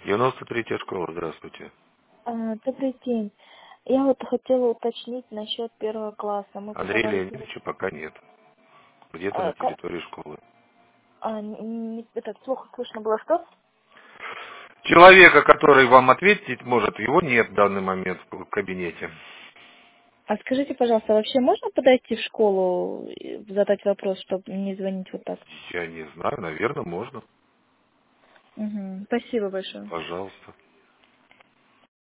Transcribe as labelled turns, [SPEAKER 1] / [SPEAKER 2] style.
[SPEAKER 1] 93-я школа, здравствуйте.
[SPEAKER 2] Добрый день. Я вот хотела уточнить насчет первого класса. Мы
[SPEAKER 1] Андрея
[SPEAKER 2] подавали...
[SPEAKER 1] Леонидовича пока нет. Где-то на
[SPEAKER 2] а, ка-
[SPEAKER 1] территории школы.
[SPEAKER 2] этот, плохо слышно было, что?
[SPEAKER 1] Человека, который вам ответить может, его нет в данный момент в кабинете.
[SPEAKER 2] А скажите, пожалуйста, вообще можно подойти в школу и задать вопрос, чтобы не звонить вот так?
[SPEAKER 1] Я не знаю, наверное, можно.
[SPEAKER 2] Угу. Спасибо большое.
[SPEAKER 1] Пожалуйста.